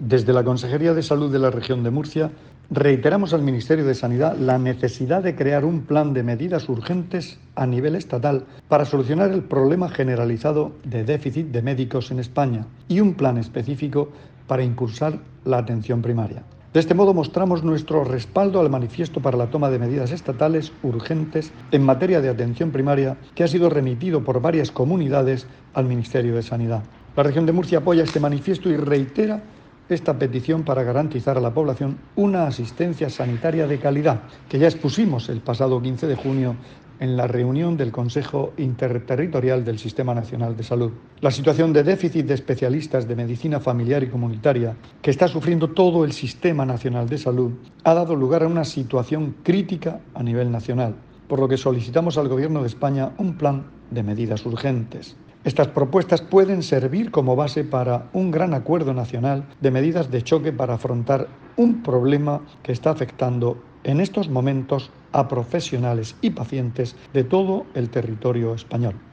Desde la Consejería de Salud de la Región de Murcia reiteramos al Ministerio de Sanidad la necesidad de crear un plan de medidas urgentes a nivel estatal para solucionar el problema generalizado de déficit de médicos en España y un plan específico para impulsar la atención primaria. De este modo mostramos nuestro respaldo al manifiesto para la toma de medidas estatales urgentes en materia de atención primaria que ha sido remitido por varias comunidades al Ministerio de Sanidad. La Región de Murcia apoya este manifiesto y reitera esta petición para garantizar a la población una asistencia sanitaria de calidad, que ya expusimos el pasado 15 de junio en la reunión del Consejo Interterritorial del Sistema Nacional de Salud. La situación de déficit de especialistas de medicina familiar y comunitaria que está sufriendo todo el Sistema Nacional de Salud ha dado lugar a una situación crítica a nivel nacional, por lo que solicitamos al Gobierno de España un plan de medidas urgentes. Estas propuestas pueden servir como base para un gran acuerdo nacional de medidas de choque para afrontar un problema que está afectando en estos momentos a profesionales y pacientes de todo el territorio español.